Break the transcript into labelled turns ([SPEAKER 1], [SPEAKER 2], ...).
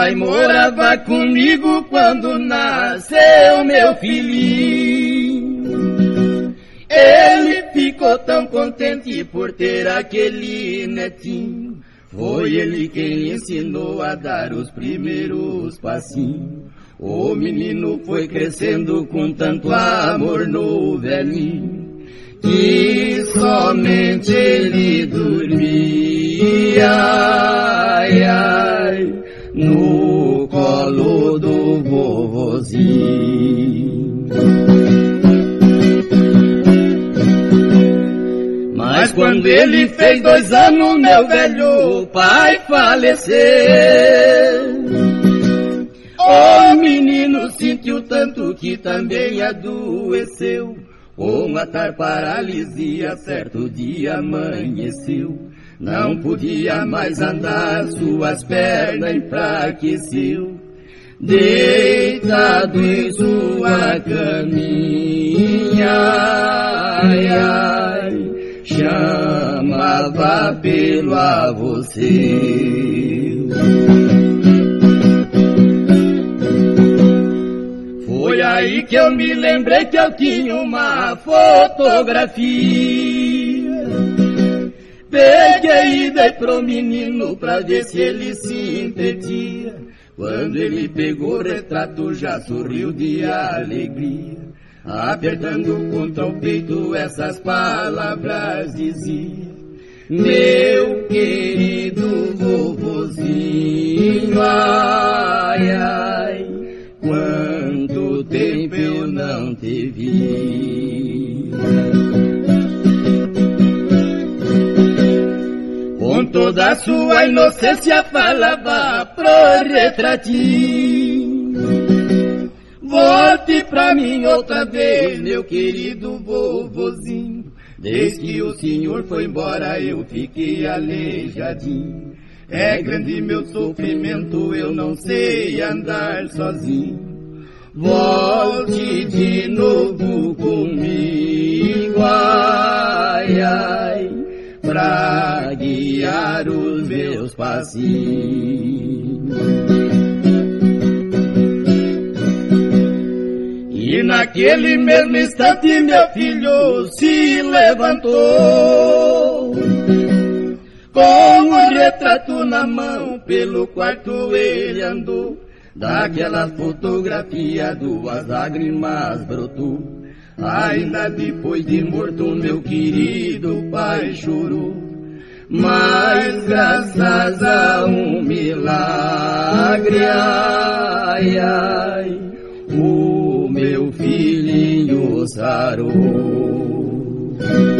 [SPEAKER 1] pai morava comigo quando nasceu meu filhinho. Ele ficou tão contente por ter aquele netinho. Foi ele quem ensinou a dar os primeiros passinhos. O menino foi crescendo com tanto amor no velhinho, que somente ele dormia, ai, ai, no colo do vovozinho. Mas quando ele fez 2 anos, meu velho pai faleceu. O menino sentiu tanto que também adoeceu. Com a tal paralisia, certo dia amanheceu. Não podia mais andar, suas pernas enfraqueceu. Deitado em sua caminha, ai, ai, chamava pelo avô seu. Foi aí que eu me lembrei que eu tinha uma fotografia. Peguei e dei pro menino pra ver se ele se entretia. Quando ele pegou o retrato já sorriu de alegria. Apertando contra o peito essas palavras dizia: meu querido vovozinho, ai, ai, quanto tempo eu não te vi. Com toda a sua inocência falava pro retratinho: volte pra mim outra vez, meu querido vovozinho. Desde que o senhor foi embora eu fiquei aleijadinho. É grande meu sofrimento, eu não sei andar sozinho. Volte de novo comigo, ai, ai, pra guiar os meus passinhos. E naquele mesmo instante meu filho se levantou. Com o retrato na mão, pelo quarto ele andou. Daquela fotografia 2 lágrimas brotou. Ainda depois de morto meu querido pai chorou. Mas graças a um milagre, ai, ai, o meu filhinho sarou.